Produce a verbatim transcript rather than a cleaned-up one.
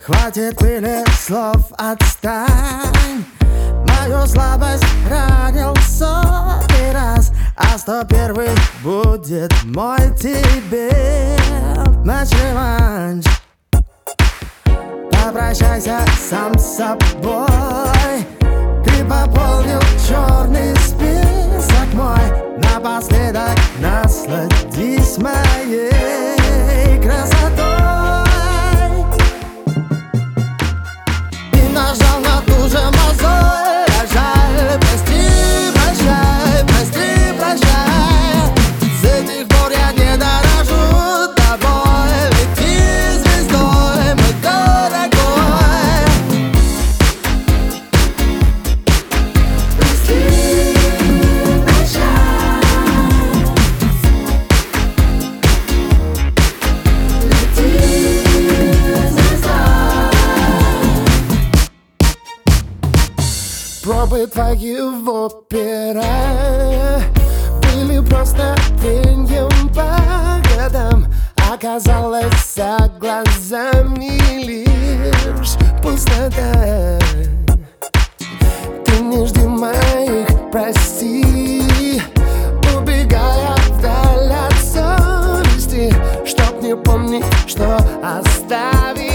Хватит пыли слов, отстань. Мою слабость ранил сотый раз, а сто первый будет мой тебе. Наш реванш. Попрощайся сам с собой. Ты пополнил черный список мой. Напоследок насладись моей красотой. И нажал на ту же мозоль. А жаль, прости, прощай, прости, прощай. С этих пор я не дорожу тобой. Лети звездой, мой дорогой. Прости, прощай. Лети звездой. Пробы твоего пера были просто треньем по годам. Оказалось, за глазами лишь пустота. Ты не жди моих прости, убегая вдаль от совести, чтоб не помнить, что оставил.